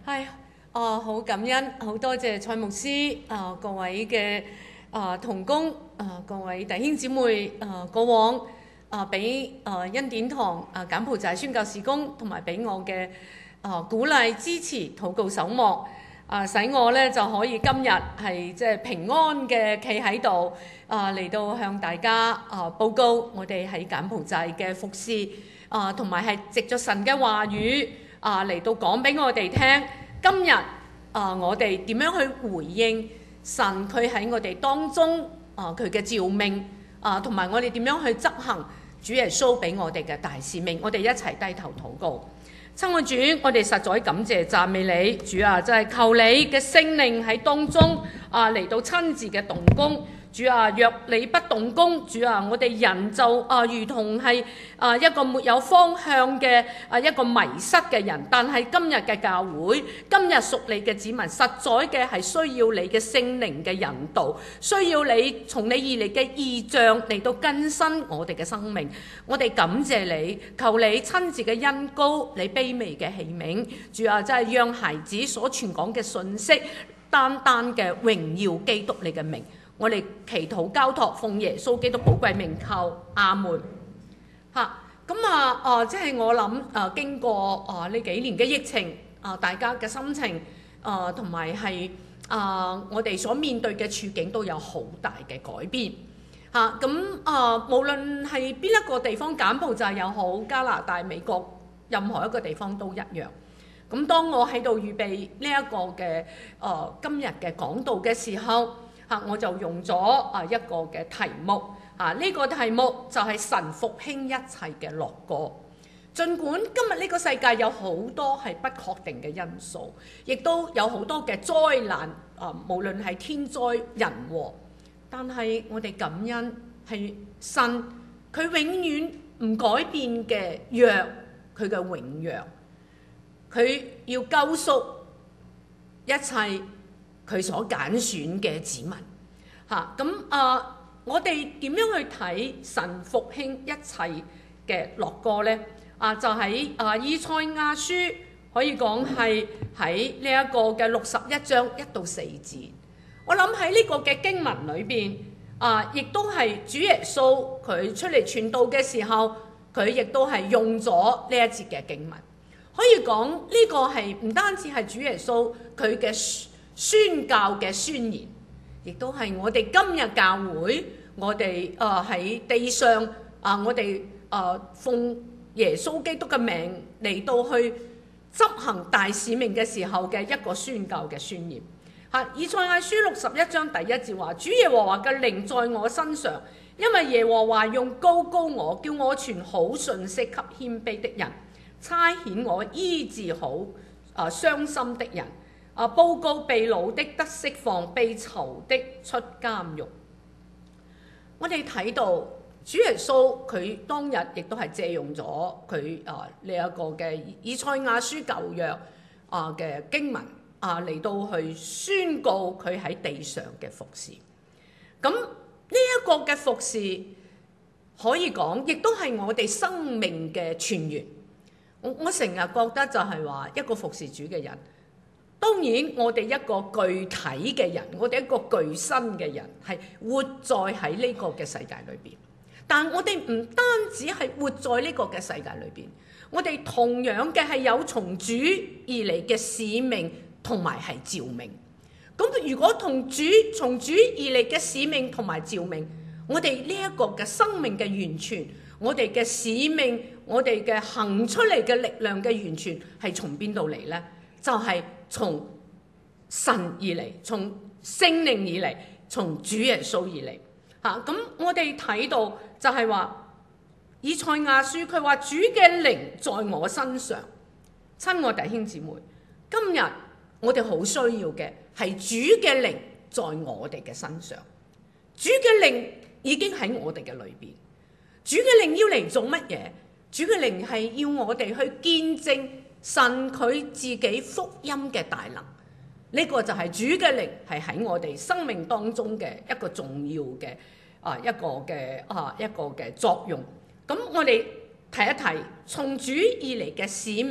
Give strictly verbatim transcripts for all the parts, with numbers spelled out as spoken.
係啊，好感恩，好多謝蔡牧師啊，各位嘅啊同工啊，各位弟兄姊妹啊，過往啊俾啊恩典堂啊柬埔寨宣教事工，同埋俾我嘅啊鼓勵支持禱告守望啊，使我咧就可以今日係即係平安嘅企喺度啊，嚟到向大家啊報告我哋喺柬埔寨嘅服侍啊，同埋係藉著神嘅話語。啊嚟到講俾我哋聽，今日啊我哋點樣去回應神佢喺我哋當中啊佢嘅召命啊，同埋我哋點樣去執行主耶穌俾我哋嘅大使命，我哋一齊低頭禱告。親愛主，我哋實在感謝讚美你，主啊，就係求你嘅聖靈喺當中啊嚟到親自嘅動工。主啊，若你不動工，主啊，我哋人就啊如同係啊一個沒有方向嘅啊一個迷失嘅人。但係今日嘅教會，今日屬你嘅子民，實在嘅係需要你嘅聖靈嘅引導，需要你從你而嚟嘅異象嚟到更新我哋嘅生命。我哋感謝你，求你親自嘅恩膏，你卑微嘅器皿。主啊，真係讓孩子所傳講嘅信息，單單嘅榮耀基督你嘅名。我哋祈禱交託，奉耶穌基督寶貴名求，阿門。嚇咁啊！啊，即係我諗啊，經過啊呢幾年嘅疫情啊，大家嘅心情啊，同埋係啊，我哋所面對嘅處境都有好大嘅改變。嚇咁啊，無論係邊一個地方，柬埔寨又好，加拿大、美國，任何一個地方都一樣。咁當我喺度預備呢一個嘅啊今日嘅講道嘅時候，嚇我就用咗啊一個嘅題目，啊呢個題目就係神復興一切嘅樂歌。儘管今日呢個世界有好多係不確定嘅因素，亦都有好多嘅災難，啊無論係天災人禍，但係我哋感恩係神佢永遠唔改變嘅約，佢嘅永約，佢要救贖一切佢所揀選嘅子民。嚇咁啊！我哋點樣去睇神復興一切嘅樂歌呢？啊，就喺啊以賽亞書可以講係喺呢一個嘅六十一章一到四節。我諗喺呢個嘅經文裏邊啊，亦都係主耶穌佢出嚟傳道嘅時候，佢亦都係用咗呢一節嘅經文。可以講呢個係唔單止係主耶穌佢嘅宣教嘅宣言，亦都係我哋今日教會，我哋誒喺地上啊、呃，我哋誒、呃、奉耶穌基督嘅名嚟到去執行大使命嘅時候嘅一個宣教嘅宣言。嚇，以賽亞書六十一章第一節話：主耶和華嘅靈在我身上，因為耶和華用膏膏我，叫我傳好信息給謙卑的人，差遣我醫治好啊、呃、傷心的人。啊！報告被擄的得釋放，被囚的出監獄。我哋睇到主耶穌佢當日亦都係借用咗佢啊呢一個嘅以賽亞書舊約啊嘅經文啊嚟到去宣告佢喺地上嘅服侍。咁呢一個嘅服侍可以講，亦都係我哋生命嘅泉源。我我成日覺得就係話一個服侍主嘅人。當然，我哋一個具體嘅人，我哋一個具身嘅人，係活在喺呢個嘅世界裏邊。但我哋唔單止係活在呢個嘅世界裏邊，我哋同樣嘅係有從主而嚟嘅使命同埋係召命。咁如果同主從主而嚟嘅使命同埋召命，我哋呢一個嘅生命嘅完全，我哋嘅使命，我哋嘅行出嚟嘅力量嘅完全係從邊度嚟呢？就係、是從神而嚟，從聖靈而嚟，從主耶穌而嚟。嚇、啊、咁，我哋睇到就係話以賽亞書，佢話主嘅靈在我身上。親愛弟兄姊妹，今日我哋好需要嘅係主嘅靈在我哋嘅身上。主嘅靈已經喺我哋嘅裏邊。主嘅靈要嚟做乜嘢？主嘅靈係要我哋去見證神佢自己福音嘅大能，呢個就係主嘅靈係喺我哋生命當中嘅一個重要嘅啊一個嘅啊一個嘅作用。咁我哋提一提從主而嚟嘅使命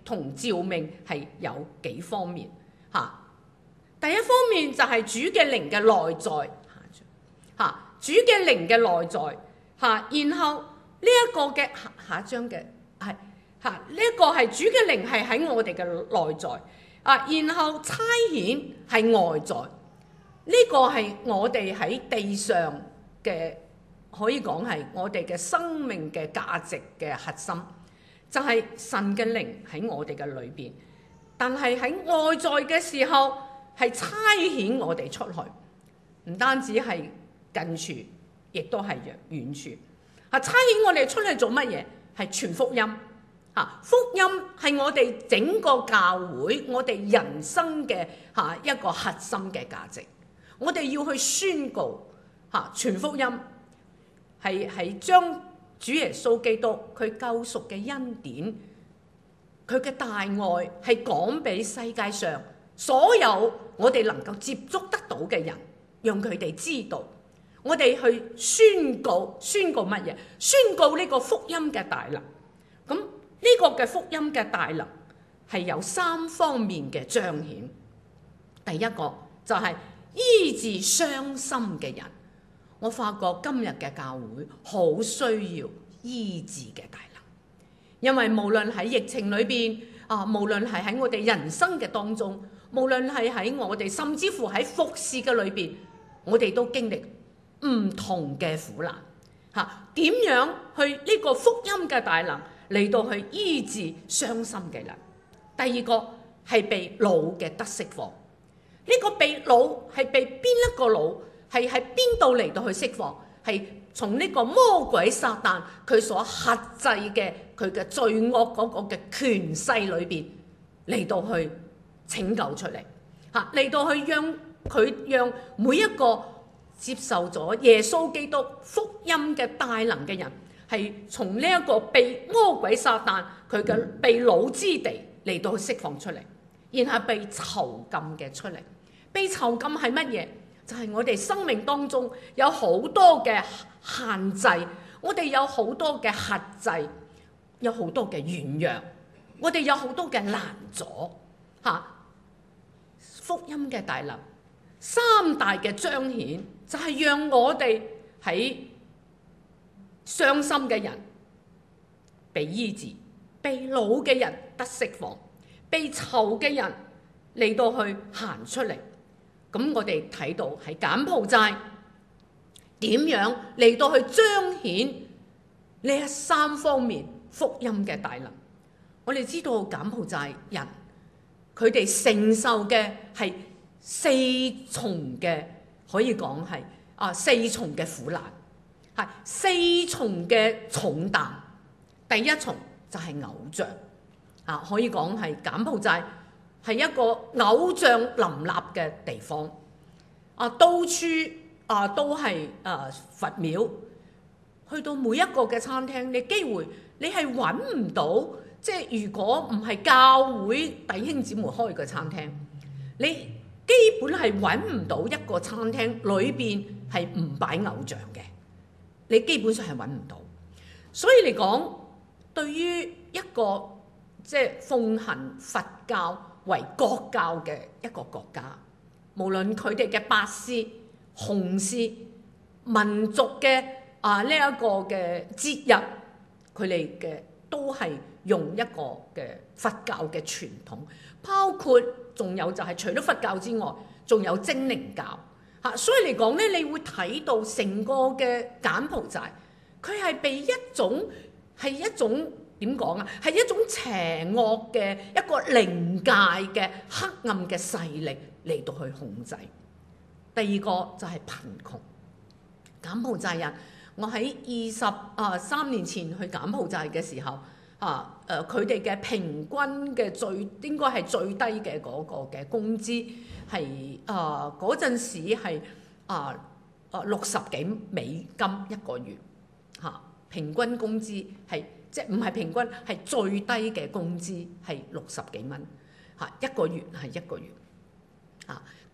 同召命係有幾方面嚇。第一方面就係主嘅靈嘅內在嚇，主嘅靈嘅內在嚇，然後呢一個嘅下下一章嘅係嚇，呢一個係主嘅靈係喺我哋嘅內在啊，然後差遣係外在，呢個係我哋喺地上嘅，可以講係我哋嘅生命嘅價值嘅核心，就係神嘅靈喺我哋嘅裏邊，但係喺外在嘅時候係差遣我哋出去，唔單止係近處，亦都係遠處。啊，差遣我哋出去做乜嘢？係傳福音。啊，福音係我哋整個教會，我哋人生嘅嚇一個核心嘅價值。我哋要去宣告嚇傳福音，係係將主耶穌基督佢救贖嘅恩典，佢嘅大愛係講俾世界上所有我哋能夠接觸得到嘅人，讓佢哋知道。我哋去宣告，宣告乜嘢？宣告呢個福音嘅大能。咁呢個嘅福音嘅大能係有三方面嘅彰顯。第一個就係醫治傷心嘅人。我發覺今日嘅教會好需要醫治嘅大能，因為無論喺疫情裏邊啊，無論係喺我哋人生嘅當中，無論係喺我哋甚至乎喺服侍嘅裏邊，我哋都經歷唔同嘅苦難嚇。點樣去呢個福音嘅大能嚟到去醫治傷心嘅人？第二個係被擄嘅得釋放。呢個被擄係被邊一個擄？係喺邊度嚟到去釋放？係從呢個魔鬼撒旦佢所轄制嘅佢嘅罪惡嗰個嘅權勢裏邊嚟到去拯救出嚟嚇，嚟到去讓佢讓每一個接受咗耶穌基督福音嘅大能嘅人，係從呢一個被魔鬼撒旦佢嘅被擄之地嚟到去釋放出嚟，然後被囚禁嘅出嚟。被囚禁係乜嘢？就係我哋生命當中有好多嘅限制，我哋有好多嘅轄制，有好多嘅軟弱，我哋有好多嘅攔阻嚇。福音嘅大能，三大嘅彰顯就係讓我哋喺傷心嘅人被醫治，被擄嘅人得釋放，被囚嘅人嚟到去行出嚟。咁我哋睇到喺柬埔寨點樣嚟到去彰顯呢一三方面福音嘅大能。我哋知道柬埔寨人佢哋承受嘅係四重嘅，可以講係啊四重嘅苦難，係四重嘅重擔。第一重就係偶像啊，可以講係柬埔寨係一個偶像林立嘅地方，啊，到處啊都係啊佛廟，去到每一個嘅餐廳，你機會你係揾唔到，即係如果唔係教會弟兄姊妹開嘅餐廳，你基本係揾唔到一個餐廳裏邊係唔擺偶像嘅，你基本上係揾唔到。所以嚟講，對於一個即係奉行佛教為國教嘅一個國家，無論佢哋嘅白絲、紅絲、民族嘅啊呢一個嘅節日，佢哋嘅都係用一個嘅佛教嘅傳統，包括仲有就係除咗佛教之外，仲有精靈教嚇。所以嚟講咧，你會睇到成個嘅柬埔寨，佢係被一種係一種。點講啊？係一種邪惡嘅一個靈界嘅黑暗嘅勢力嚟到去控制。第二個就係貧窮。柬埔寨人，我喺二十啊三年前去柬埔寨嘅時候，啊誒佢哋嘅平均嘅最應該係最低嘅嗰個嘅工資係啊嗰陣時係啊啊六十幾美金一個月嚇、啊，平均工資係。即係唔係平均，係最低嘅工資係六十幾蚊嚇，一個月係一個月嚇。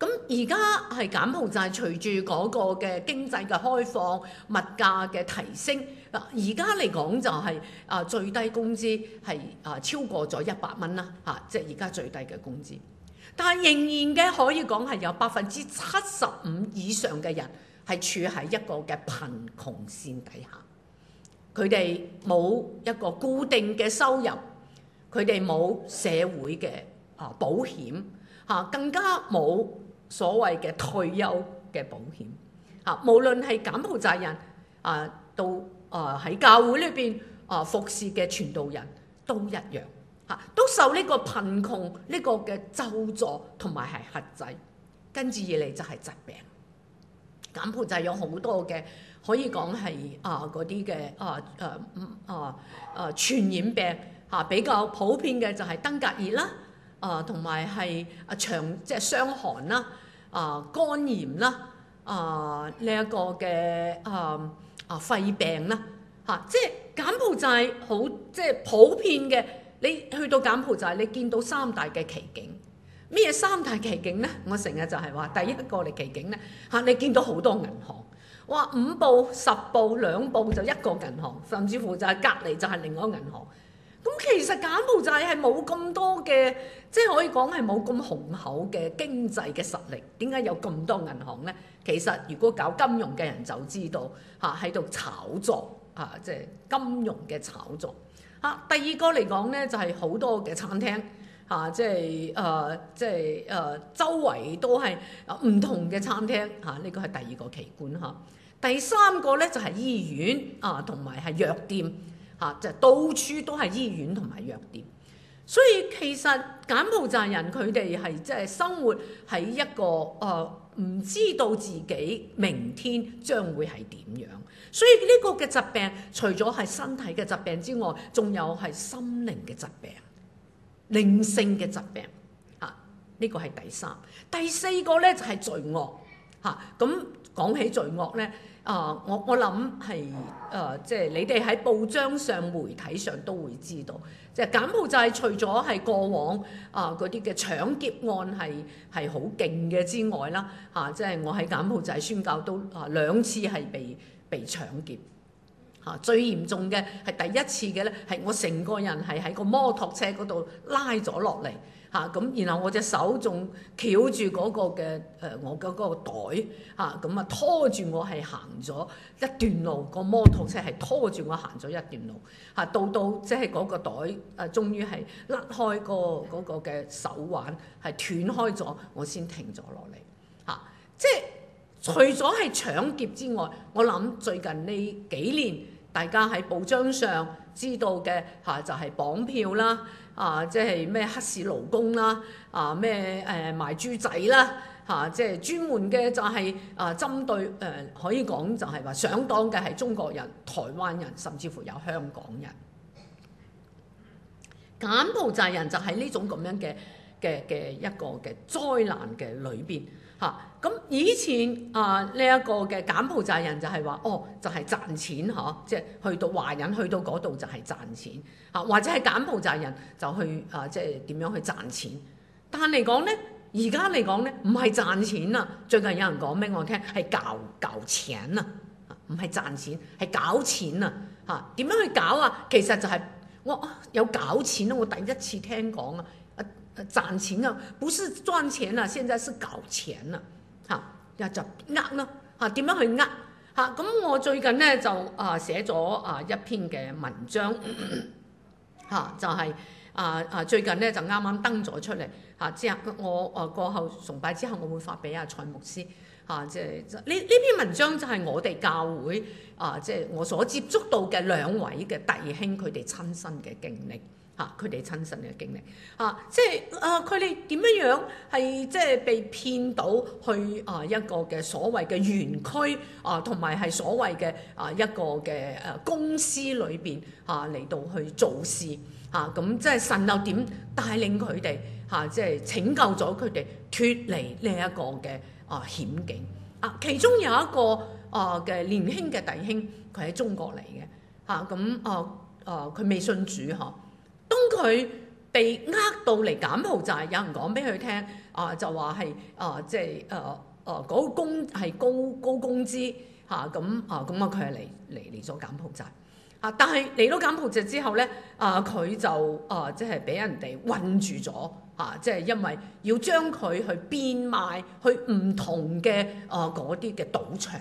咁而家係柬埔寨隨住嗰個嘅經濟嘅開放、物價嘅提升，嗱而家嚟講就係啊最低工資係啊超過咗一百蚊啦嚇，即係而家最低嘅工資。但係仍然嘅可以講係有百分之七十五以上嘅人係處喺一個嘅貧窮線底下，佢哋冇一個固定嘅收入，佢哋冇社會嘅啊保險嚇，更加冇所謂嘅退休嘅保險嚇。無論係柬埔寨人啊，到啊喺教會裏邊啊服侍嘅傳道人都一樣。都受呢個貧窮呢個嘅咒詛同埋係轄制，跟住而嚟就係疾病。柬埔寨有好多嘅可以講係啊嗰啲嘅啊誒啊啊傳染病嚇，比較普遍嘅就係登革熱啦，啊同埋係啊長即係傷寒啦，啊肝炎啦，啊呢一個嘅啊啊肺病啦嚇，即係柬埔寨好即係普遍嘅。你去到柬埔寨，你見到三大嘅奇景。咩三大奇景呢？我成日就係話，第一個嚟奇景呢，嚇，你見到好多銀行，哇五步十步兩步就一個銀行，甚至乎就係隔離就係另外一個銀行。咁其實柬埔寨係冇咁多嘅，即係可以講係冇咁雄厚嘅經濟嘅實力。點解有咁多銀行呢？其實如果搞金融嘅人就知道嚇，喺度炒作嚇，即係金融嘅炒作。啊，第二個嚟講咧，就係、是、好多嘅餐廳，嚇、啊，即係誒、呃，即係誒、呃，周圍都係唔同嘅餐廳，嚇、啊，呢個係第二個奇觀嚇、啊。第三個咧就係、是、醫院啊，同埋係藥店，嚇、啊，就係、是、到處都係醫院同埋藥店。所以其實柬埔寨人佢哋係即係生活喺一個誒唔、呃、知道自己明天將會係點樣。所以呢個嘅疾病，除咗係身體嘅疾病之外，仲有係心靈嘅疾病、靈性嘅疾病。嚇、啊，呢、這個係第三。第四個咧就係、是、罪惡。嚇、啊，咁講起罪惡咧，啊，我我諗係誒，即係你哋喺報章上、媒體上都會知道，即係柬埔寨除咗係過往啊嗰啲嘅搶劫案係係好勁嘅之外啦，嚇、啊，即係我喺柬埔寨宣教都啊兩次係被。被搶劫嚇，最嚴重嘅係第一次嘅咧，係我成個人係喺個摩托車嗰度拉咗落嚟嚇，咁然後我隻手仲翹住嗰個嘅誒、呃、我嘅嗰個袋嚇，咁啊拖住我係行咗一段路，個摩托車係拖住我行咗一段路嚇，到到即係嗰個袋誒、啊，終於係甩開、個嗰個嘅手環係斷開咗，我先停咗落嚟嚇，即係。除咗係搶劫之外，我諗最近呢幾年，大家喺報章上知道嘅嚇、啊、就係、是、綁票啦，啊即係咩黑市勞工啦，啊咩誒、呃、賣豬仔啦，嚇、啊、即係專門嘅就係、是、啊針對誒、呃、可以講就係話上當嘅係中國人、台灣人，甚至乎有香港人。柬埔寨人就喺呢種咁樣嘅嘅嘅一個嘅災難嘅裏邊。嚇！咁、啊、以前啊呢一、這個嘅柬埔寨人就係話，哦就係、是、賺錢嗬、啊，即係去到華人去到嗰度就係賺錢嚇、啊，或者係柬埔寨人就去啊即係點樣去賺錢。但嚟講咧，而家嚟講咧唔係賺錢啊！最近有人講俾我聽係搞搞錢啊，唔係賺錢係搞錢啊嚇！點樣去搞啊？其實就係、是、我、啊、有搞錢啊！我第一次聽講啊！賺錢啊，不是賺錢啊，現在是搞錢啊，嚇，又就呃咯，嚇點樣去呃嚇？咁我最近咧就啊寫咗啊一篇嘅文章，嚇就係啊啊最近咧就啱啱登咗出嚟嚇，之後我啊過後崇拜之後，我會發俾阿蔡牧師嚇，即係呢呢篇文章就係我哋教會啊，即係我所接觸到嘅兩位嘅弟兄佢哋親身嘅經歷。嚇！佢哋親身嘅經歷嚇、啊，即係啊，佢哋點樣樣係即係被騙到去啊一個嘅所謂嘅園區啊，同埋係所謂嘅啊一個嘅誒公司裏邊嚇嚟到去做事嚇，咁、啊、即係神又點帶領佢哋嚇，即係拯救咗佢哋脫離呢一個嘅啊險境啊。其中有一個啊嘅年輕嘅弟兄，佢喺中國嚟嘅嚇，咁啊啊佢未信主嚇。當佢被呃到嚟柬埔寨，有人講俾佢聽啊，就話係啊，即係誒誒嗰個工係高高工資嚇，咁啊咁啊佢係嚟嚟嚟咗柬埔寨啊，但係嚟到柬埔寨之後咧啊，佢就啊即係俾人哋困住咗嚇，即係因為要將佢去變賣去唔同嘅啊嗰啲嘅賭場。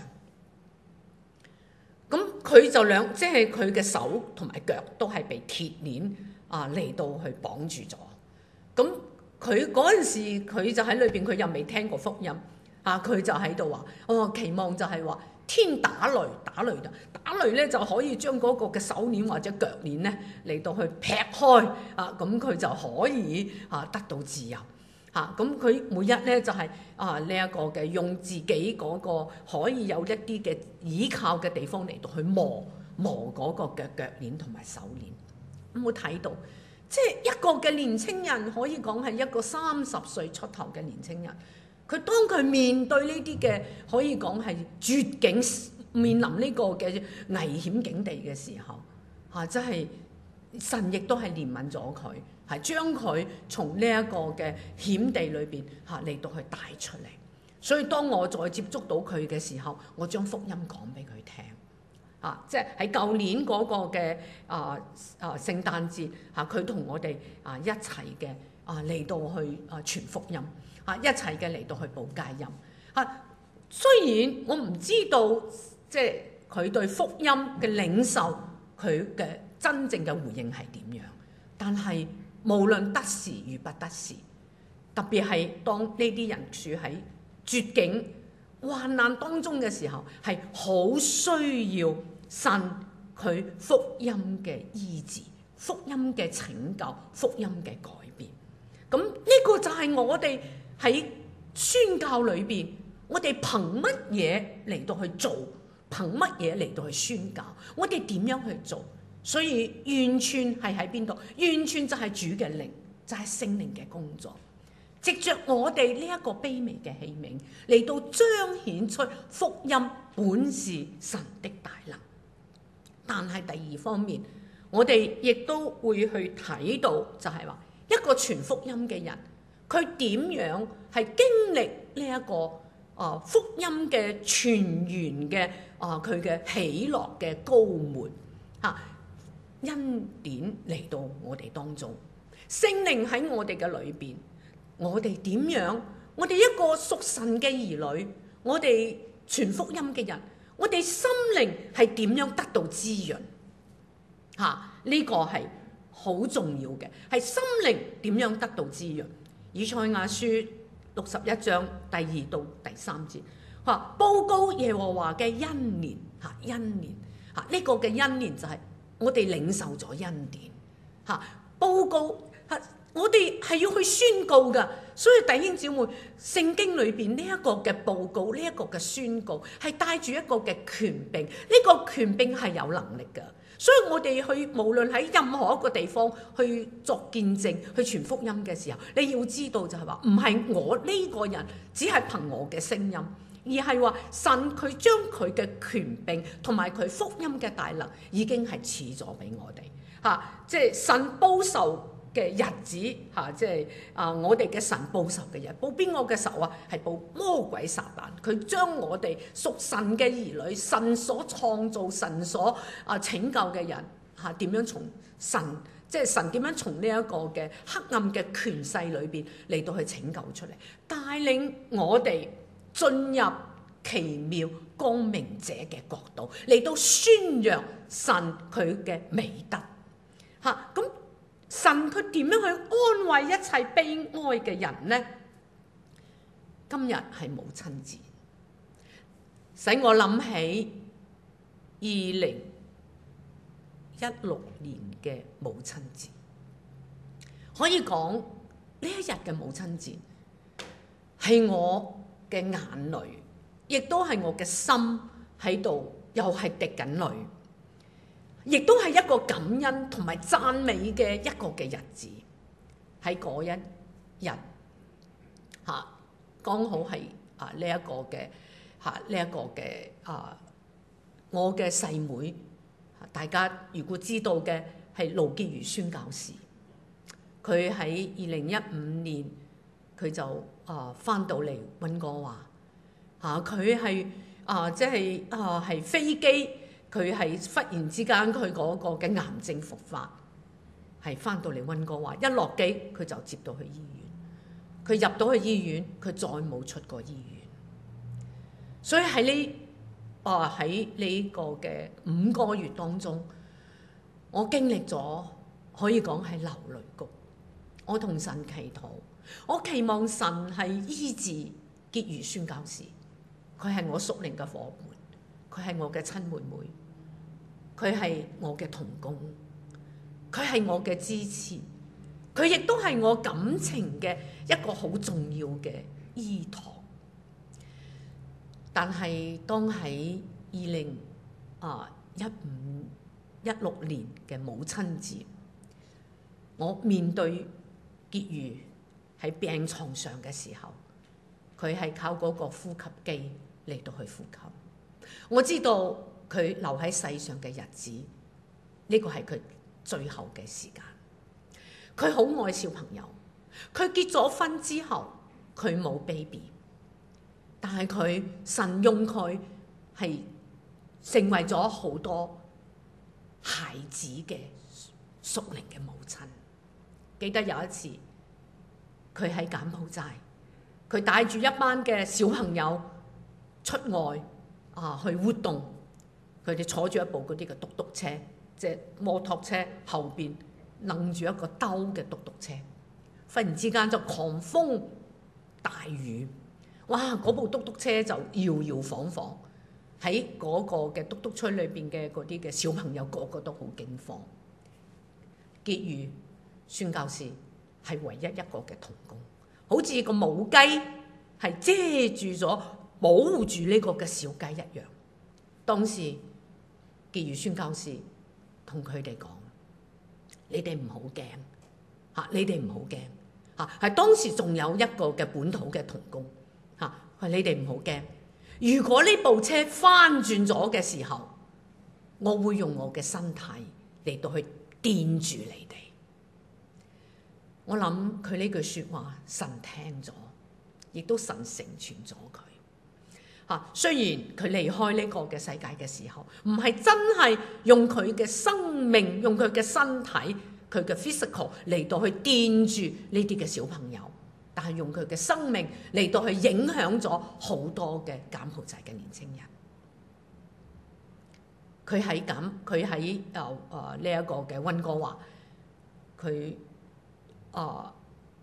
咁佢就兩，即係佢嘅手同埋腳都係被鐵鏈啊嚟到去綁住咗。咁佢嗰陣時，佢就喺裏邊，佢又未聽過福音啊，佢就喺度話：哦，期望就係話天打雷，打雷打雷咧就可以將嗰個嘅手鏈或者腳鏈咧嚟到去劈開啊，咁佢就可以啊得到自由。嚇咁佢每日咧就係、是、啊呢一、這個嘅用自己嗰個可以有一啲嘅倚靠嘅地方嚟到去磨磨嗰個嘅腳鏈同埋手鏈。有冇睇到？即係一個嘅年青人可以講係一個三十歲出頭嘅年青人，佢當佢面對呢啲嘅可以講係絕境，面臨呢個嘅危險境地嘅時候，嚇真係神亦都係憐憫咗佢。係將佢從呢一個嘅險地裏邊嚇嚟到去帶出嚟，所以當我再接觸到佢嘅時候，我將福音講俾佢聽，啊，即係喺舊年嗰個嘅啊啊聖誕節嚇，佢同我哋啊一齊嘅啊嚟到去啊傳福音，啊一齊嘅嚟到去報佳音，啊雖然我唔知道即係佢對福音嘅領受佢嘅真正嘅回應係點樣，但係，無論得時與不得時，特別係當呢啲人處喺絕境、患難當中嘅時候，係好需要神佢福音嘅醫治、福音嘅拯救、福音嘅改變。咁呢個就係我哋喺宣教裏邊，我哋憑乜嘢嚟到去做？憑乜嘢嚟到去宣教？我哋點樣去做？所以完全係喺邊度？完全就係主嘅靈，就係聖靈嘅工作，藉着我哋呢一個卑微嘅器皿嚟到彰顯出福音本是神的大能。但係第二方面，我哋亦都會去睇到，就係話一個傳福音嘅人，佢點樣係經歷呢一個啊福音嘅傳源嘅啊佢嘅喜樂嘅膏抹嚇。恩典嚟到我哋當中，聖靈喺我哋嘅裏邊，我哋點樣？我哋一個屬神嘅兒女，我哋傳福音嘅人，我哋心靈係點樣得到滋潤？嚇、啊，呢、這個係好重要嘅，係心靈點樣得到滋潤？以賽亞書六十一章第二到第三節，話報告耶和華嘅恩年，嚇、啊、恩年，嚇、啊、呢、這個嘅恩年就係、是。我哋領受咗恩典，嚇報告嚇，我哋係要去宣告㗎。所以弟兄姊妹，聖經裏邊呢一個嘅報告，呢一個嘅宣告，係帶住一個嘅權柄。呢個權柄係有能力㗎。所以我哋去無論喺任何一個地方去作見證、去傳福音嘅時候，你要知道就係話，唔係我呢個人只係憑我嘅聲音。而係話神佢將佢嘅權柄同埋佢福音嘅大能已經係賜咗俾我哋嚇，即係神報仇嘅日子嚇，即係啊我哋嘅神報仇嘅日，報邊個嘅仇啊？係報魔鬼撒旦，佢將我哋屬神嘅兒女，神所創造、神所啊拯救嘅人嚇，點樣從神即係神點樣從呢一個嘅黑暗嘅權勢裏邊嚟到去拯救出嚟，帶領我哋進入奇妙光明者嘅國度，嚟到宣揚神佢嘅美德嚇。咁神佢點樣去安慰一切悲哀嘅人呢？今日係母親節，使我諗起二零一六年嘅母親節。可以講呢一日嘅母親節係我嘅眼淚，亦都係我嘅心喺度，又係滴緊淚，亦都係一個感恩同埋讚美嘅一個嘅日子。喺嗰一日嚇，剛好係啊呢一個嘅嚇呢一個嘅啊我嘅細妹，大家如果知道嘅係盧潔如宣教士， 佢喺二零一五年佢就啊翻到嚟溫哥華嚇，佢係啊即係啊係飛機，佢係忽然之間佢嗰個嘅癌症復發，係翻到嚟溫哥華，一落機佢就接到去醫院，佢入到去醫院，佢再冇出過醫院，所以喺呢啊喺呢個嘅五個月當中，我經歷咗可以講係流淚谷。我同神祈禱，我期望神係醫治潔如宣教士，佢係我屬靈嘅伙伴，佢係我嘅親妹妹，佢係我嘅同工，佢係我嘅支持，佢亦都係我感情嘅一個好重要嘅依託。但係當喺二零啊一五一六年嘅母親節，我面對潔如喺病床上嘅時候，佢係靠嗰個呼吸機嚟到去呼吸。我知道佢留喺世上嘅日子，呢個係佢最後嘅時間。佢好愛小朋友，佢結咗婚之後佢冇 baby， 但係佢神用佢係成為咗好多孩子嘅屬靈嘅母親。記得有一次，佢喺柬埔寨，佢帶住一班嘅小朋友出外啊去活動，佢哋坐住一部嗰啲嘅嘟嘟車，即係摩托車後邊擸住一個兜嘅嘟嘟車，忽然之間就狂風大雨，哇！嗰部嘟嘟車就搖搖晃晃，喺嗰個嘅嘟嘟車裏邊嘅嗰啲嘅小朋友個個都好驚慌。潔如宣教士係唯一一個嘅同工，好似個母雞係遮住咗保護住呢個嘅小雞一樣。當時潔如宣教士同佢哋講：你哋唔好驚嚇，你哋唔好驚嚇。係當時仲有一個嘅本土嘅同工嚇，係你哋唔好驚。如果呢部車翻轉咗嘅時候，我會用我嘅身體嚟到去墊住你哋。我諗佢呢句説話，神聽咗，亦都神成全咗佢。嚇，雖然佢離開呢個嘅世界嘅時候，唔係真係用佢嘅生命，用佢嘅身體，佢嘅 physical 嚟到去墊住呢啲嘅小朋友，但係用佢嘅生命嚟到去影響咗好多嘅柬埔寨嘅年輕人。佢喺柬，佢喺誒誒呢一個嘅溫哥華，佢。啊！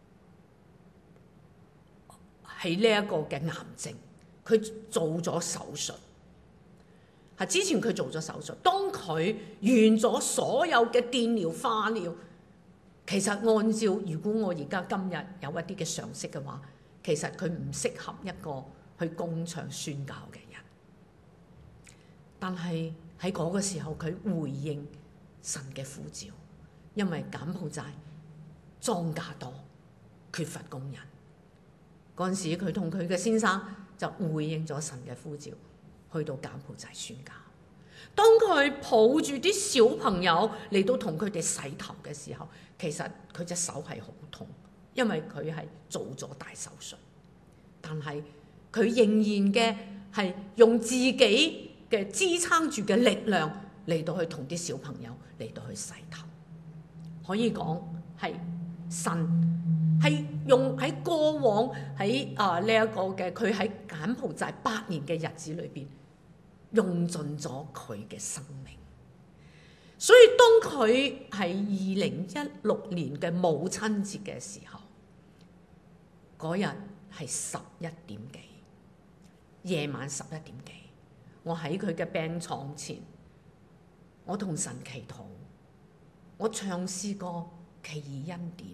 係呢一個嘅癌症，佢做咗手術。係之前佢做咗手術，當佢完咗所有嘅電療、化療，其實按照如果我而家今日有一啲嘅常識嘅話，其實佢唔適合一個去公場宣教嘅人。但係喺嗰個時候，佢回應神嘅呼召，因為柬埔寨莊稼多，缺乏工人。嗰陣時，佢同佢嘅先生就回應咗神嘅呼召，去到柬埔寨宣教。當佢抱住啲小朋友嚟到同佢哋洗頭嘅時候，其實佢隻手係好痛，因為佢係做咗大手術。但係佢仍然嘅係用自己嘅支撐住嘅力量嚟到去同啲小朋友嚟到去洗頭，可以講係。神係用喺過往喺啊呢一個嘅佢喺柬埔寨八年嘅日子裏邊，用盡咗佢嘅生命。所以當佢喺二零一六年嘅母親節嘅時候，嗰日係十一點幾，夜晚十一點幾，我喺佢嘅病床前，我同神祈禱，我唱詩歌。奇異恩典，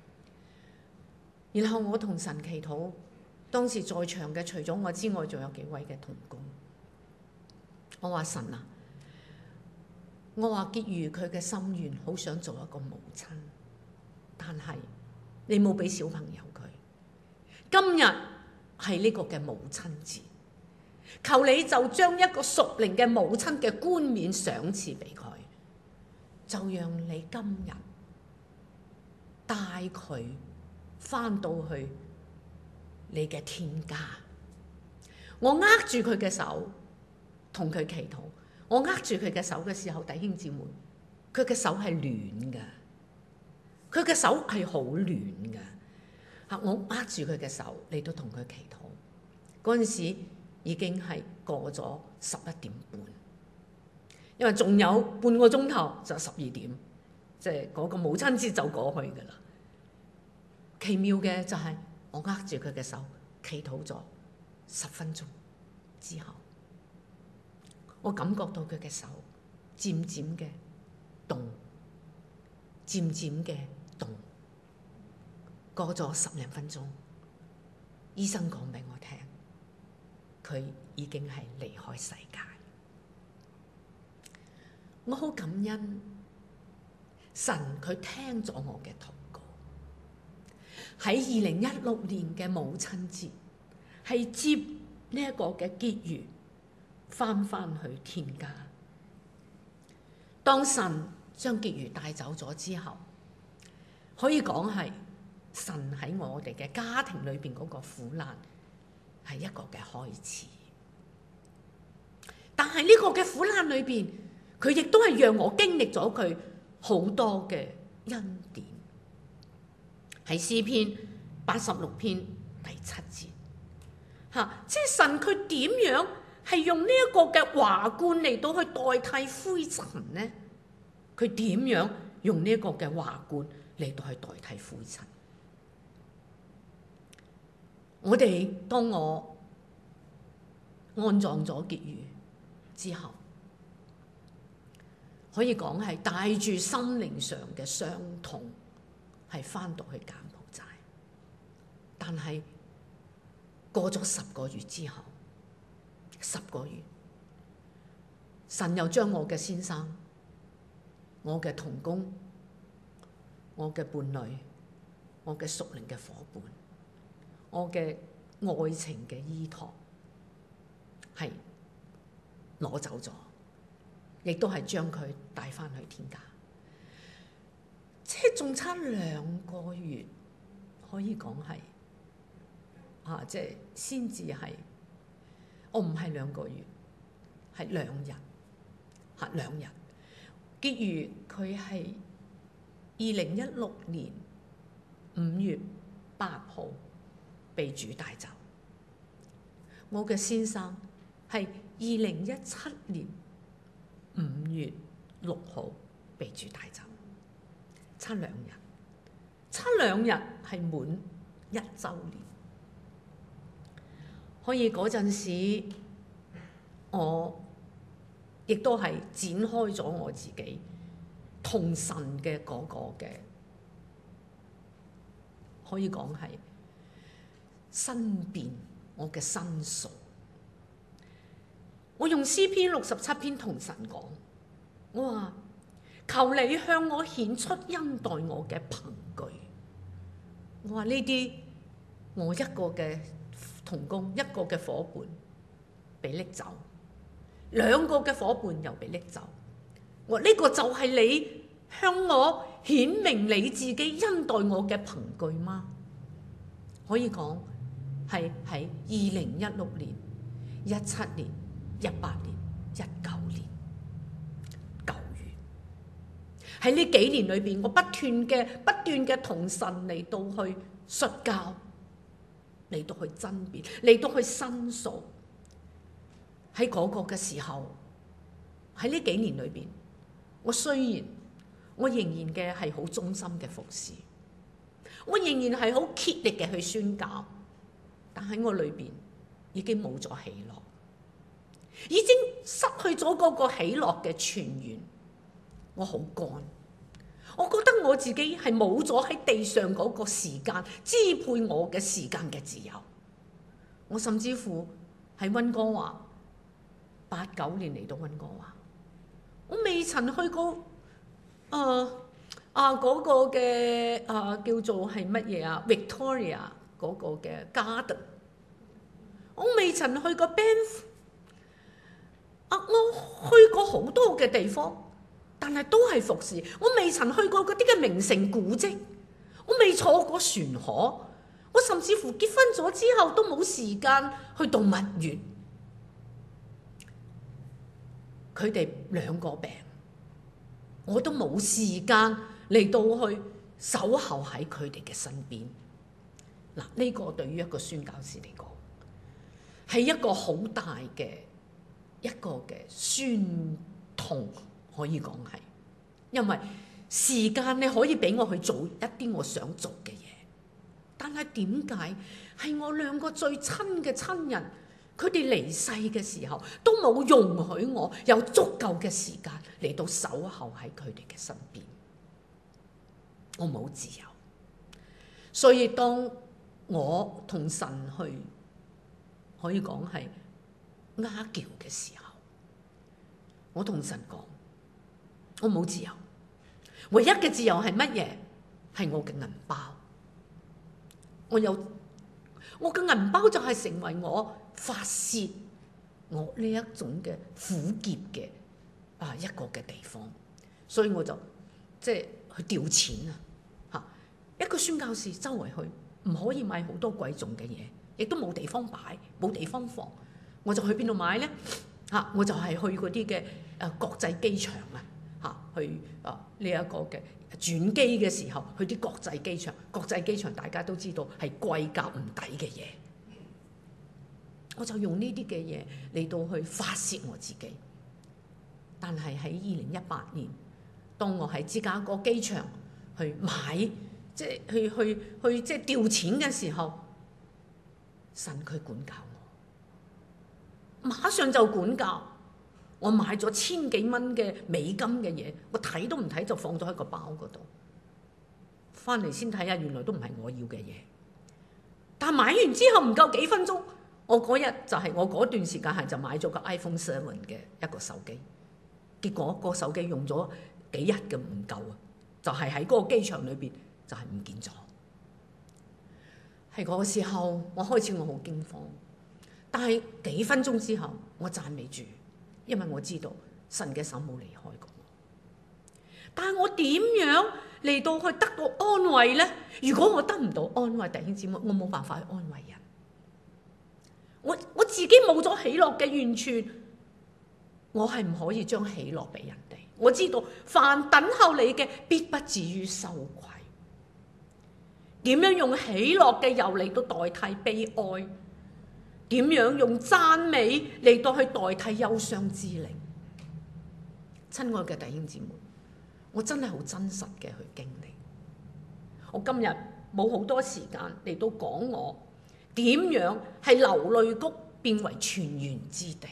然後我同神祈禱。當時在場嘅除咗我之外，仲有幾位嘅同工。我話神啊，我話潔如佢嘅心願，好想做一個母親，但係你冇俾小朋友佢。今日係呢個嘅母親節，求你就將一個屬靈嘅母親嘅冠冕賞賜俾佢，就讓你今日帶佢返到去你嘅天家。我握住佢嘅手，同佢祈禱。我握住佢嘅手嘅時候，弟兄姊妹，佢嘅手係暖嘅，佢嘅手係好暖嘅。嚇！我握住佢嘅手，嚟到同佢祈禱。嗰陣時已經係過咗十一點半，因為仲有半個鐘頭就十二點，即係嗰個母親節就過去㗎啦。奇妙嘅就係我握住佢嘅手，祈禱咗十分鐘之後，我感覺到佢嘅手漸漸嘅動，漸漸嘅動。過咗十零分鐘，醫生講俾我聽，佢已經係離開世界。我好感恩神，佢聽咗我嘅禱告。喺二零一六年嘅母親節，係接呢一個嘅結餘翻返去天家。當神將結餘帶走咗之後，可以講係神喺我哋嘅家庭裏邊嗰個苦難係一個嘅開始。但係呢個嘅苦難裏邊，佢亦都係讓我經歷咗佢好多嘅恩典。喺詩篇八十六篇第七節，嚇，即係神佢點樣係用呢一個嘅華冠嚟到去代替灰塵呢？佢點樣用呢一個嘅華冠嚟到去代替灰塵？我哋當我安葬咗結餘之後，可以講係帶住心靈上嘅傷痛，係返到去柬埔寨。但係過咗十個月之後，十個月，神又將我嘅先生、我嘅同工、我嘅伴侶、我嘅屬靈嘅夥伴、我嘅愛情嘅依託，係攞走咗，亦都係將佢帶返去天家。即係仲差兩個月，可以講係啊，即係先至係，我唔係兩個月，係兩日，嚇兩日。結餘佢係二零一六年五月八號被主帶走，我嘅先生係二零一七年五月六號被主帶走。差兩日，差兩日係滿一週年。可以嗰陣時，我亦都係展開咗我自己同神嘅嗰個嘅，可以講係申辯我嘅申訴。我用詩篇六十七篇同神講，我話，求你向我顯出恩待我嘅憑據。我話呢啲，我一個嘅同工，一個嘅夥伴被拎走，兩個嘅夥伴又被拎走。我話呢個就係你向我顯明你自己恩待我嘅憑據嗎？可以講係喺二零一六年、一七年、一八年、一九年。喺呢幾年裏邊，我不斷嘅、不斷嘅同神嚟到去述教，嚟到去爭辯，嚟到去申訴。喺嗰個嘅時候，喺呢幾年裏邊，我雖然我仍然嘅係好忠心嘅服侍，我仍然係好竭力嘅去宣教，但喺我裏邊已經冇咗喜樂，已經失去咗嗰個喜樂嘅泉源。我好乾，我覺得我自己係冇咗喺地上嗰個時間支配我嘅時間嘅自由。我甚至乎喺溫哥華八九年嚟到溫哥華，我未曾去過誒啊嗰、嗰個嘅誒、呃、叫做係乜嘢啊 Victoria 嗰個嘅 Garden， 我未曾去過 Banff 啊，我去過好多嘅地方。但係都係服侍，我未曾去過嗰啲嘅名城古蹟， 我未坐過船河，我甚至乎結婚咗之後都冇時間去度蜜月。佢哋兩個病，我都冇時間嚟到去守候喺佢哋嘅身邊。嗱，呢個對於一個宣教士嚟講，係一個好大嘅一個嘅酸痛，可以講係，因為時間你可以俾我去做一啲我想做嘅嘢，但係點解係我兩個最親嘅親人，佢哋離世嘅時候都冇容許我有足夠嘅時間嚟到守候喺佢哋嘅身邊，我冇自由。所以當我同神去可以講係拗撬嘅時候，我同神講，我冇自由，唯一嘅自由係乜嘢？係我嘅銀包。我有我嘅銀包就係成為我發洩我呢一種嘅苦澀嘅啊一個嘅地方，所以我就即係去調錢啊！嚇，一個宣教士周圍去唔可以買好多貴重嘅嘢，亦都冇地方擺，冇地方放，我就去邊度買咧？嚇，我就係去嗰啲嘅誒國際機場啊！嚇，去啊呢一個嘅轉機嘅時候，去啲國際機場，國際機場大家都知道係貴夾唔抵嘅嘢。我就用呢啲嘅嘢嚟到去發泄我自己，但係喺二零一八年，當我喺芝加哥機場去買，即係去去去即係調錢嘅時候，神佢管教我，馬上就管教我，買咗千幾蚊嘅美金嘅嘢，我睇都唔睇就放咗喺個包嗰度，翻嚟先睇下，原來都唔係我要嘅嘢。但係買完之後唔夠幾分鐘。我嗰日就係我嗰段時間係就買咗個 iPhone 七嘅一個手機，結果個手機用咗幾日嘅唔夠啊，就係喺嗰個機場裏邊就係唔見咗。係嗰個時候我開始我好驚慌，但係幾分鐘之後我讚美主，因為我知道神嘅手冇離開過我。但係我點樣嚟到去得到安慰呢？如果我得唔到安慰，弟兄姊妹，我冇辦法去安慰人。我我自己冇咗喜樂嘅源泉，我係唔可以將喜樂俾人哋。我知道凡等候你嘅，必不至於羞愧。點樣用喜樂嘅油嚟到代替悲哀？點樣用讚美嚟到去代替憂傷之靈？親愛嘅弟兄姊妹，我真係好真實嘅去經歷。我今日冇好多時間嚟到講我點樣係流淚谷變為泉源之地。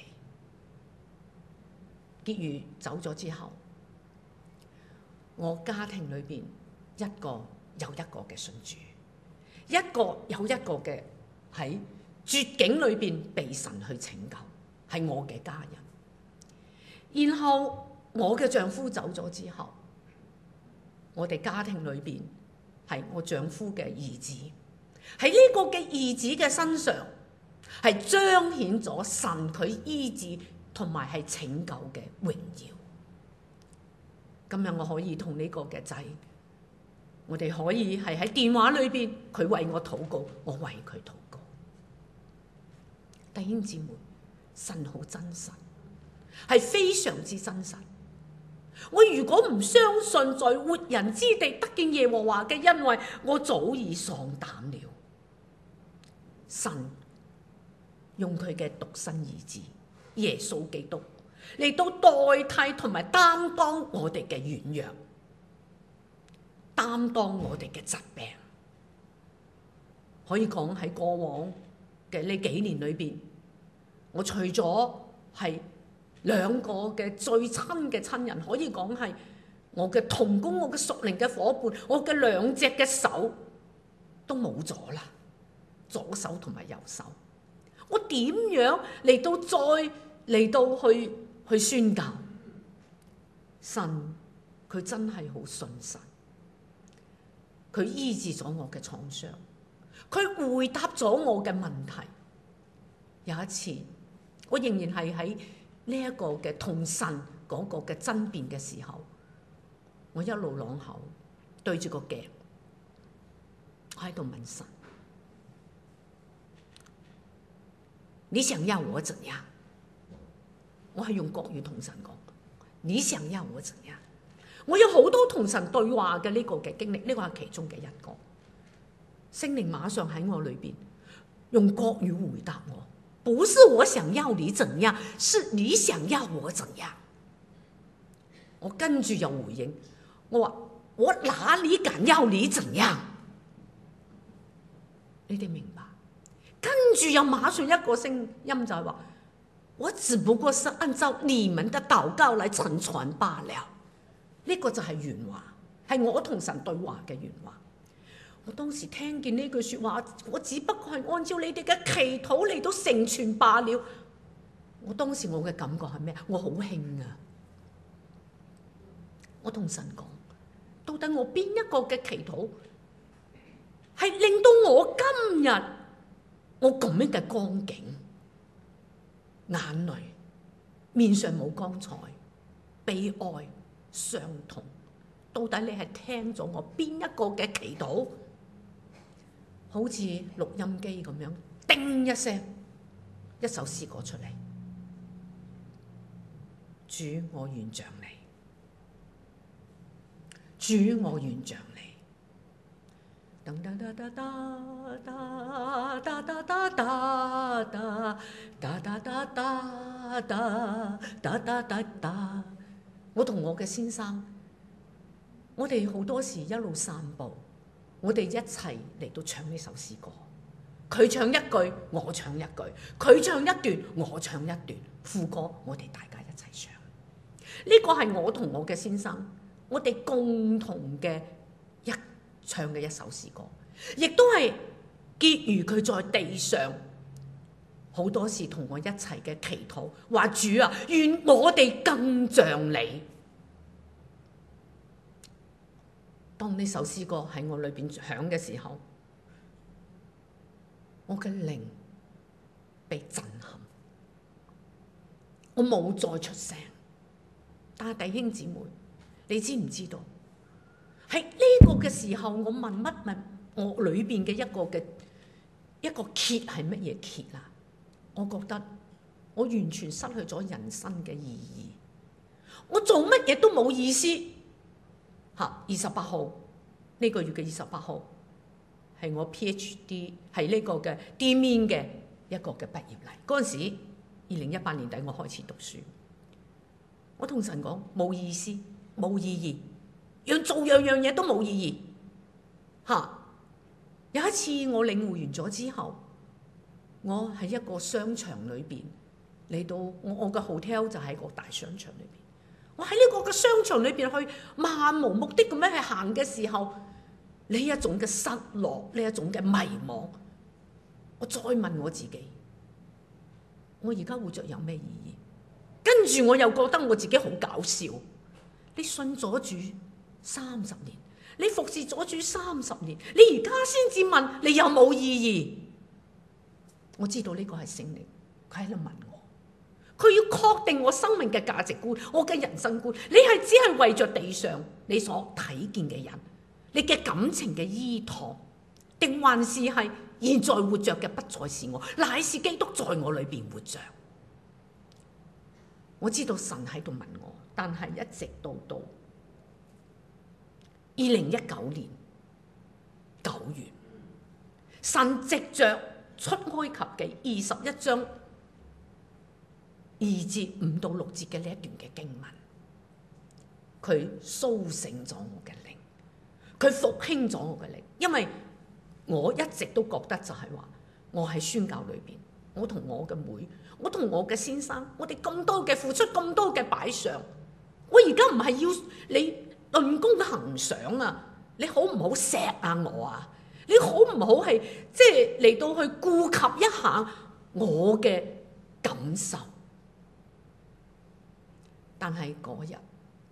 結餘走咗之後，我家庭裏邊一個有一個嘅信主，一個有一個嘅喺絕境裏邊被神去拯救，係我嘅家人。然後我嘅丈夫走咗之後，我哋家庭裏邊係我丈夫嘅兒子。喺呢個嘅兒子嘅身上，係彰顯咗神佢醫治同埋係拯救嘅榮耀。今日我可以同呢個嘅仔，我哋可以係喺電話裏邊，佢為我禱告，我為佢禱告。弟兄姊妹，神好真實，係非常之真實。我如果唔相信在活人之地得見耶和華嘅恩惠，我早已喪膽了。神用佢嘅獨生兒子耶穌基督嚟到代替同埋擔當我哋嘅軟弱，擔當我哋嘅疾病。可以講喺過往嘅呢幾年裏邊，我除咗係兩個嘅最親嘅親人，可以講係我嘅同工、我嘅屬靈嘅伙伴，我嘅兩隻嘅手都冇咗啦。左手同埋右手，我點樣嚟到再嚟到去去宣教？神佢真係好信實，佢醫治咗我嘅創傷，佢回答咗我嘅問題。有一次，我仍然係喺呢一個嘅同神嗰個嘅爭辯嘅時候，我一路朗口對住個鏡， 我喺度問神，你想要我怎樣？我係用國語同神講，你想要我怎樣？我有好多同神對話嘅呢個嘅經歷，呢個係其中嘅一個。聖靈馬上喺我裏邊用國語回答我，不是我想要你怎樣，是你想要我怎樣。我跟住又回應，我話我哪裏敢要你怎樣？你哋明白？跟住又馬上一個聲音就係話，我只不過是按照你們的禱告來陳傳罷了。呢個就係原話，係我同神對話嘅原話。我當時聽見呢句説話，我只不過係按照你哋嘅祈禱嚟到成全罷了。我當時我嘅感覺係咩？我好興啊！我同神講，到底我邊一個嘅祈禱係令到我今日我咁樣嘅光景，眼淚面上冇光彩，悲哀傷痛，到底你係聽咗我邊一個嘅祈禱？好似錄音機咁樣，叮一聲，一首詩歌出嚟。主，我願像你。主，我願像你。噔噔噔噔噔噔噔噔噔噔噔噔噔噔噔噔。我同我嘅先生，我哋好多時一路散步，我哋一齊嚟到唱呢首詩歌。佢唱一句，我唱一句；佢唱一段，我唱一段。副歌我哋大家一齊唱。呢個係我同我嘅先生，我哋共同嘅一唱嘅一首詩歌，亦都係結如佢在地上好多時同我一齊嘅祈禱，話主啊，願我哋更像你。當呢首詩歌喺我裏邊響嘅時候，我嘅靈被震撼，我冇再出聲。但係弟兄姊妹，你知唔知道？喺呢個嘅時候，我問乜問我裏邊嘅一個嘅一個揭係乜嘢揭啊？我覺得我完全失去咗人生嘅意義，我做乜嘢都冇意思。嚇，二十八號呢個月嘅二十八號係我 PhD 係呢個嘅 D Min 嘅一個嘅畢業禮。嗰陣時，二零一八年底我開始讀書，我同神講冇意思，冇意義，樣做樣樣嘢都冇意義。嚇，有一次我領會完咗之後，我喺一個商場裏邊嚟到，我我嘅 hotel 就喺個大商場裏邊。我喺呢個嘅商場裏邊去漫無目的咁樣去行嘅時候，呢一種嘅失落，呢一種嘅迷茫，我再問我自己，我而家活着有咩意義？跟住我又覺得我自己好搞笑。你信咗主三十年，你服侍咗主三十年，你而家先至問你有冇意義？我知道呢個係聖靈，佢喺度問我。佢要確定我生命嘅價值觀，我嘅人生觀。你係只係為着地上你所睇見嘅人，你嘅感情嘅依託，定還是係現在活着嘅不再是我，乃是基督在我裏邊活着？我知道神喺度問我，但係一直到到二零一九年九月，神藉着出埃及記二十一章二節五到六節嘅呢一段嘅經文，佢甦醒咗我嘅靈，佢復興咗我嘅靈。因為我一直都覺得就係話，我喺宣教裏邊，我同我嘅妹，我同我嘅先生，我哋咁多嘅付出，咁多嘅擺上，我而家唔係要你論功行賞啊，你好唔好錫下我啊？你好唔好係即係嚟到去顧及一下我嘅感受？但係嗰日，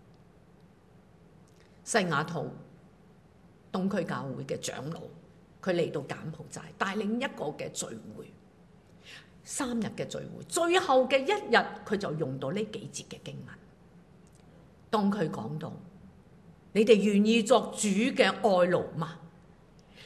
西雅圖東區教會嘅長老，佢嚟到柬埔寨帶領一個嘅聚會，三日嘅聚會，最後嘅一日佢就用到呢幾節嘅經文。當佢講到，你哋願意作主嘅愛奴嗎？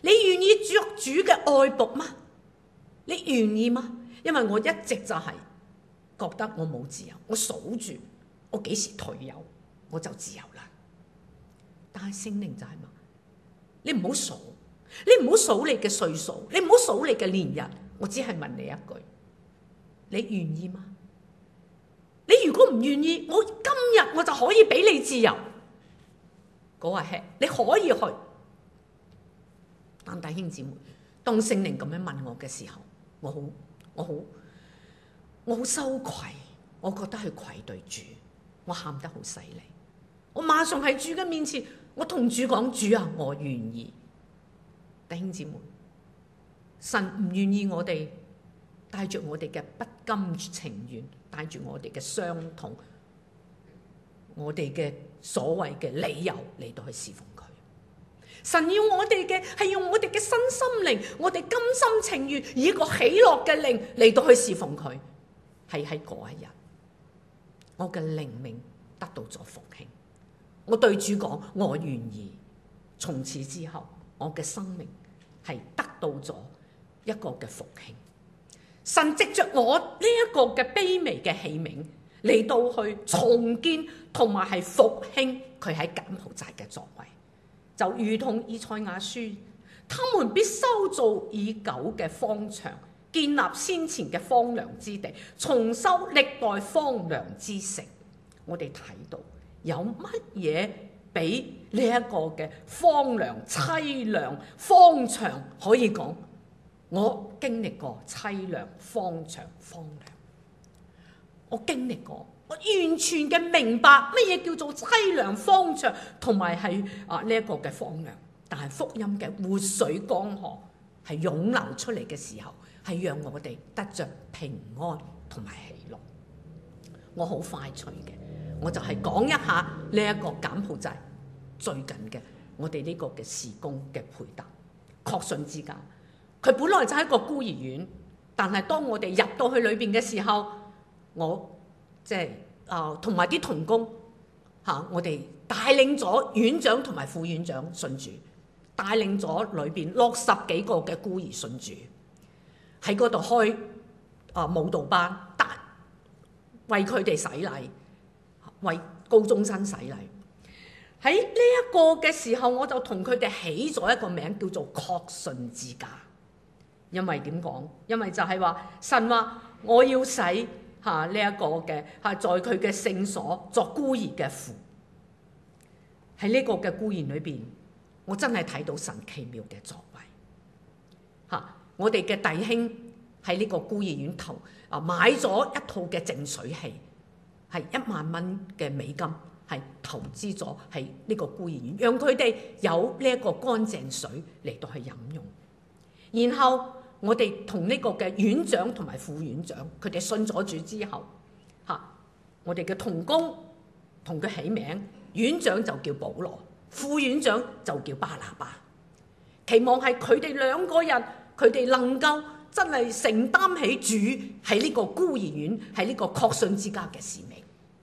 你願意作主嘅愛僕嗎？你願意嗎？因為我一直就係覺得我冇自由，我數住我幾時退休我就自由啦。但係聖靈就係嘛，你唔好數，你唔好數你嘅歲數，你唔好數你嘅年日，我只係問你一句，你願意嗎？你如果唔願意，我今日我就可以俾你自由。嗰日你可以去，但弟兄姊妹，當聖靈咁樣問我嘅時候，我好我好我好羞愧，我覺得係愧對主，我喊得好犀利。我馬上喺主嘅面前，我同主講：主啊，我願意。弟兄姊妹，神唔願意我哋帶着我哋嘅不甘情願，帶住我哋嘅傷痛，我哋嘅所謂嘅理由嚟到去侍奉佢。神要我哋嘅係用我哋嘅身心靈，我哋甘心情願，以一個喜樂嘅靈嚟到去侍奉佢。係喺嗰一日，我嘅靈命得到咗復興。我對主講：我願意。從此之後，我嘅生命係得到咗一個嘅復興。神藉着我呢一個嘅卑微嘅器皿嚟到去重建同埋係復興佢喺柬埔寨嘅作為，就如同以賽亞書，他們必修造已久嘅荒場，建立先前嘅荒涼之地，重修歷代荒涼之城。我哋睇到有乜嘢比呢一個嘅荒涼、凄涼、荒場可以講？我經歷過凄涼、荒場、荒涼，我經歷過，我完全嘅明白乜嘢叫做凄涼、荒場，同埋係啊呢一個嘅荒涼。但係福音嘅活水江河係湧流出嚟嘅時候，係讓我哋得着平安同埋喜樂。我好快脆嘅，我就係講一下呢一個柬埔寨最近嘅我哋呢個嘅事工嘅配搭確信之家。佢本來就係一個孤兒院，但係當我哋入到去裏邊嘅時候，我即係啊同埋啲同工嚇、啊，我哋帶領咗院長同埋副院長信主，帶領咗裏邊六十幾個嘅孤兒信主，喺嗰度開啊舞蹈班，帶為佢哋洗禮，為高中生洗禮。喺呢一個嘅時候，我就同佢哋起咗一個名叫做確信之家。因為點講？因為就係話神話我要使嚇呢一個嘅嚇在佢嘅聖所作孤兒嘅父。喺呢個嘅孤兒裏邊，我真係睇到神奇妙嘅作為嚇。我哋嘅弟兄喺呢個孤兒院頭啊買咗一套嘅淨水器，係一萬蚊嘅美金，係投資咗喺呢個孤兒院，讓佢哋有呢一個乾淨水嚟到去飲用。然後我哋同呢個嘅院長同埋副院長，佢哋信咗主之後，嚇我哋嘅同工同佢起名，院長就叫保羅，副院長就叫巴拿巴。期望係佢哋兩個人，佢哋能夠真係承擔起主喺呢個孤兒院，喺呢個確信之家嘅使命。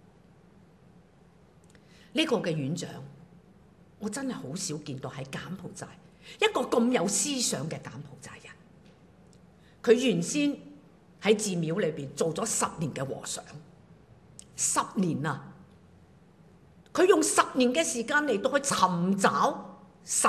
呢個嘅院長，我真係好少見到喺柬埔寨一個咁有思想嘅柬埔寨人。佢原先喺寺廟裏邊做咗十年嘅和尚，十年啊！佢用十年嘅時間嚟到去尋找神，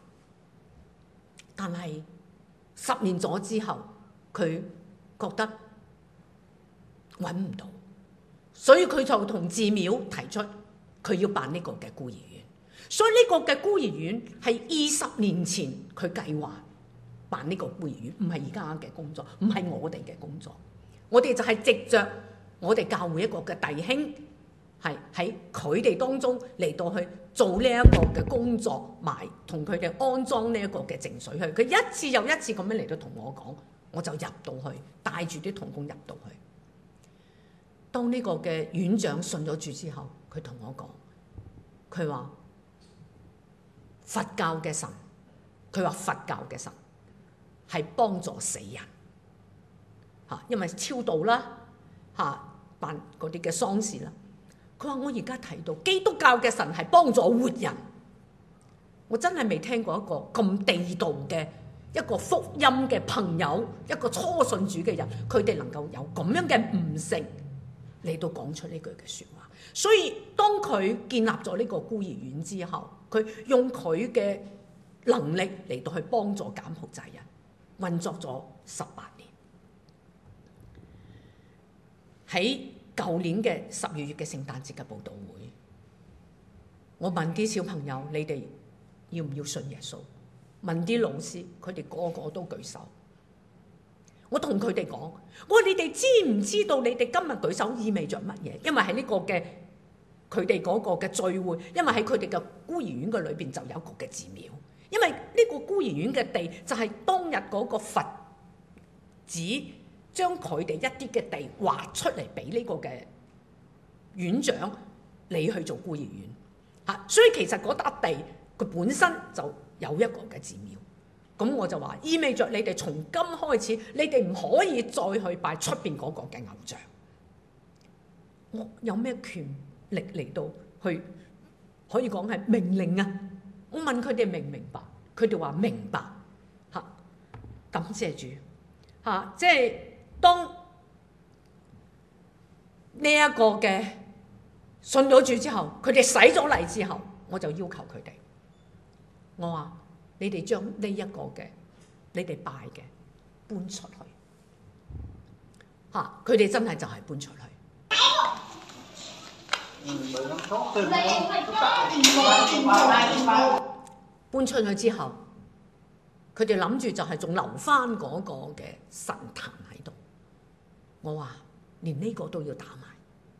但係十年咗之後，佢覺得揾唔到，所以佢就同寺廟提出佢要辦呢個嘅孤兒院。所以呢個嘅孤兒院係二十年前佢計劃辦呢個孤兒院，唔係而家嘅工作，唔係我哋嘅工作。我哋就係藉着我哋教會一個嘅弟兄，係喺佢哋當中嚟到去做呢一個嘅工作，埋同佢哋安裝呢一個嘅淨水器。佢一次又一次咁樣嚟到同我講，我就入到去，帶住啲同工入到去。當呢個嘅院長信咗主之後，佢同我講，佢話佛教嘅神，佢話佛教嘅神係幫助死人嚇，因為超度啦嚇，辦嗰啲嘅喪事啦。佢話我而家睇到基督教嘅神係幫助活人， 我真係未聽過一個咁地道嘅一個福音嘅朋友，一個初信主嘅人，佢哋能夠有咁樣嘅悟性嚟到講出呢句嘅説話。所以當佢建立咗呢個孤兒院之後，佢用佢嘅能力嚟到去幫助柬埔寨人，運作咗十八年。喺舊年嘅十二月嘅聖誕節嘅佈道會，我問啲小朋友：你哋要唔要信耶穌？問啲老師，佢哋個個都舉手。我同佢哋講：我話你哋知唔知道你哋今日舉手意味着乜嘢？因為喺呢個嘅佢哋嗰個嘅聚會，因為喺佢哋嘅孤兒院嘅裏邊就有一個嘅寺廟。因為呢個孤兒院嘅地就係當日嗰個佛子將佢哋一啲嘅地劃出嚟俾呢個嘅院長你去做孤兒院嚇，所以其實嗰笪地佢本身就有一個嘅寺廟。咁我就話意味着你哋從今開始，你哋唔可以再去拜出邊嗰個嘅偶像。我有咩權力嚟到去可以講係命令啊？我問佢哋明唔明白，佢哋話明白嚇，感謝主嚇。即係當呢一個嘅信咗主之後，佢哋洗咗禮之後，我就要求佢哋，我話你哋將呢一個嘅你哋拜嘅搬出去嚇，佢哋真係就係搬出去。搬出去之後，佢哋諗住就係仲留翻嗰個嘅神壇喺度。我話連呢個都要打埋，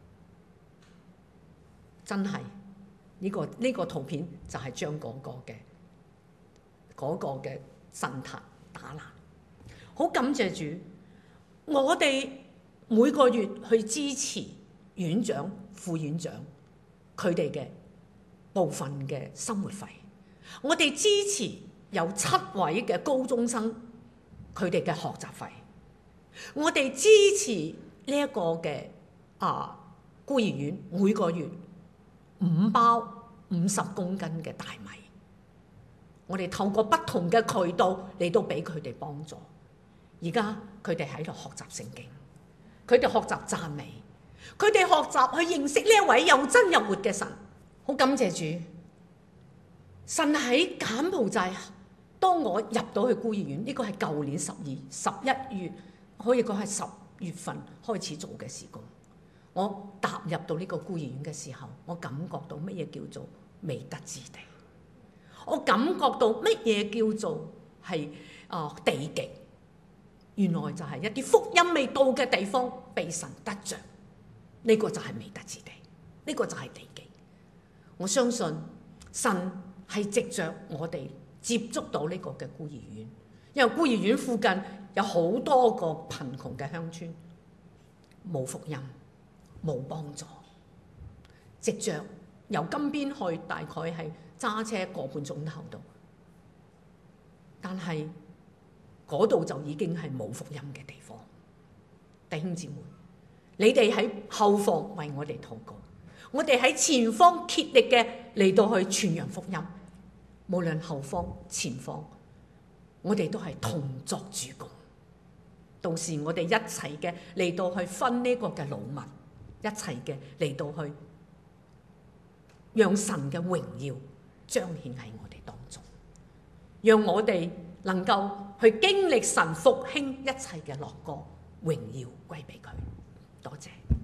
真係呢個呢個圖片就係將嗰個嘅嗰個嘅神壇打爛。好感謝主，我哋每個月去支持院長、副院長佢哋嘅部分嘅生活費，我哋支持有七位嘅高中生佢哋嘅學習費，我哋支持呢一個嘅啊孤兒院每個月五包五十公斤嘅大米，我哋透過不同嘅渠道嚟到俾佢哋幫助。而家佢哋喺度學習聖經，佢哋學習讚美，佢哋學習去認識呢一位又真又活嘅神。好感謝主，神喺柬埔寨，當我入到去孤兒院，呢個係舊年十二十一月，可以講係十月份開始做嘅事工。我踏入到呢個孤兒院嘅時候，我感覺到乜嘢叫做未得之地，我感覺到乜嘢叫做係啊、呃、地極。原來就係一啲福音未到嘅地方被神得着，呢個就係未得之地，呢個就係地極。我相信神係藉着我哋接觸到呢個嘅孤兒院，因為孤兒院附近有好多個貧窮嘅鄉村，冇福音，冇幫助。藉着由金邊去大概係揸車個半鐘頭度，但係嗰度就已經係冇福音嘅地方。弟兄姊妹，你哋喺後方為我哋禱告，我哋喺前方竭力嘅嚟到去傳揚福音。無論後方前方，我哋都係同作主工。到時我哋一齊嘅嚟到去分呢個嘅勞物，一齊嘅嚟到去讓神嘅榮耀彰顯喺我哋當中，讓我哋能夠去經歷神復興一切嘅樂歌，榮耀歸俾佢。多謝。